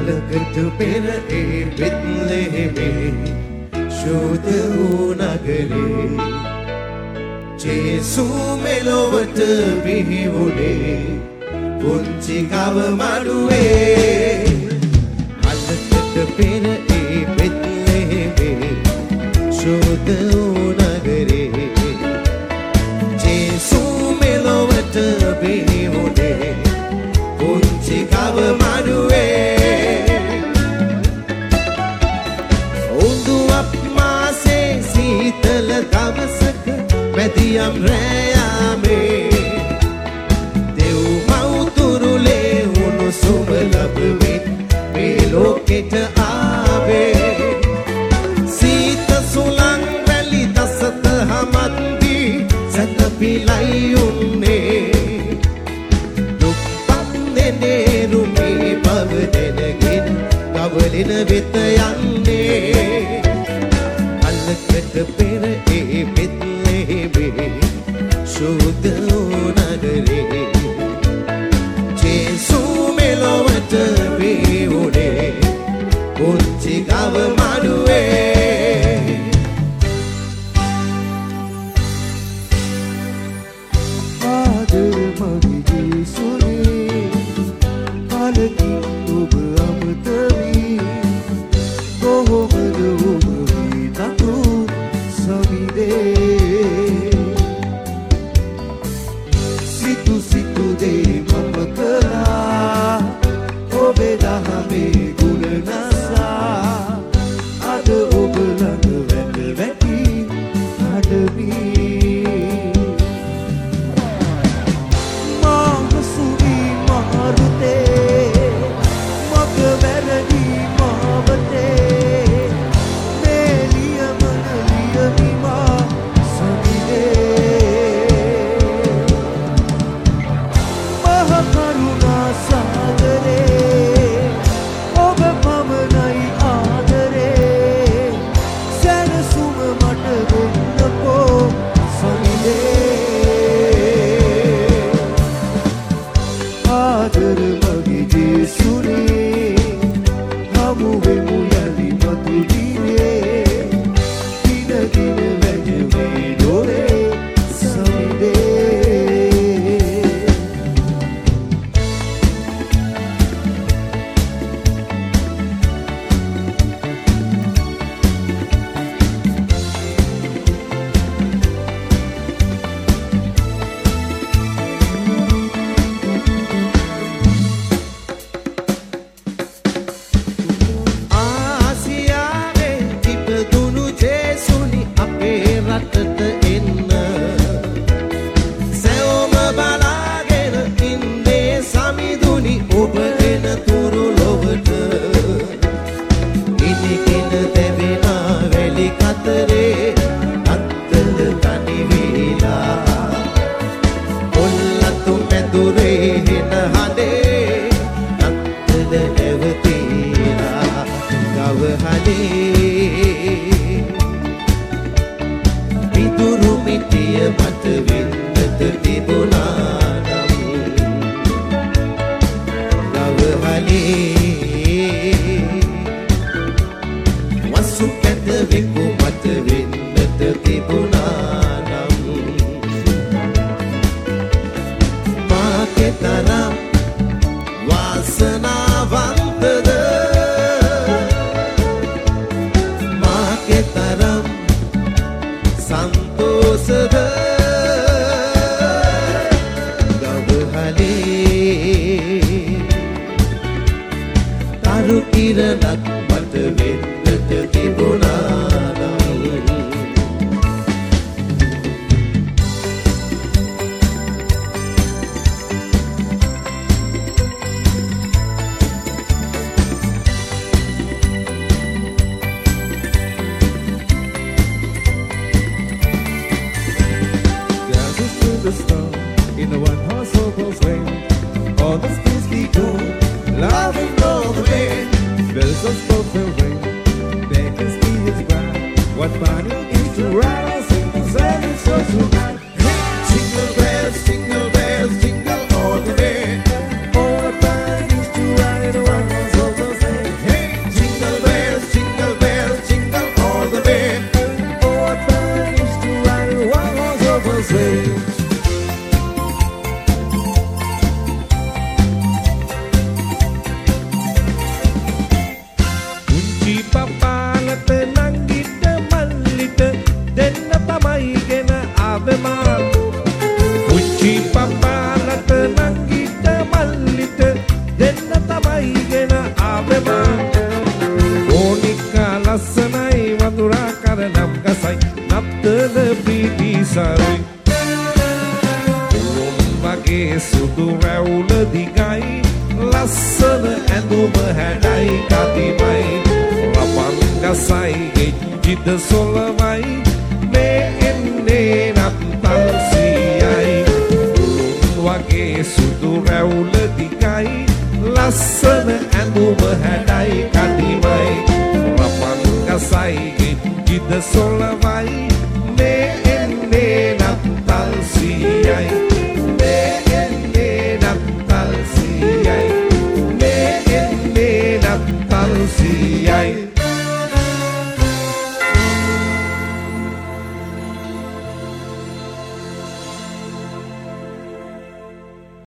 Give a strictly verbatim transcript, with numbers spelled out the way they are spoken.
කලකට පෙර ඒ බෙත්ලෙහෙමේ ශෝත වූ නගරේ ජේසු මෙලොවට බිහිවුනේ පුංචි ගව මඩුවේ කලකට පෙර ඒ බෙත්ලෙහෙමේ ශෝත වූ නගරේ ජේසු මෙලොවට බිහිවුනේ පුංචි ගව මඩුවේ උඳුවප් මාසේ සීතල දවසක මැදියම් රැයාමේ දෙව් මව්තුරුලේ උණුසුම ලැබුවෙන් මේ ලෝකෙට ආවේ සීත සුළං වැලි දසත හමන්දී සැතපිලයි උන්නේ රුමේ බව දැනගෙන ගවලින වෙත යන්නේ අල්ලකට පෙර ඒ බෙත්ලෙහෙමේ ශෝත වූ නගරේ ජේසු මෙලොවට බිහිවුනේ පුංචි ගව මඩුවේ ආදර මගේ ජේසුනේ ඔබ අමතවී කොහොමද ඔබ විතතු සමිදේ සිතු සිතු දේ මම කළා ඔබේ දහමේ ගුණ නසා අද ඔබ ළඟ වැඳ වැටි අඩවී මා හසුවී මාරුතේ වැරදි මාවතේ මේලිය මනලිය විමා සමිදේ මහ කරුණා සාගරේ ඔබ පමණයි ආදරේ සැනසුම මට දෙන්නකෝ සමිදේ ආදර මගේ ජේසුනේ හමුවෙමු යලි මතු දිනේ දින දින වැජුවේ දොරේ සමිදේ What fun it is to ride on singles and it's so tonight. Jingle bells, jingle bells, jingle all the way. Oh, what fun it is to ride on one horse open sleigh. ගසයි ගෙජ්ජිද සොලවයි මේ එන්නේ නත්තල් සීයයි වගේ සුදු රැවුල දිගයි ලස්සන ඇඳුම හැඩයි කඩිමයි රපන් ගසයි ගෙජ්ජිද සොලවයි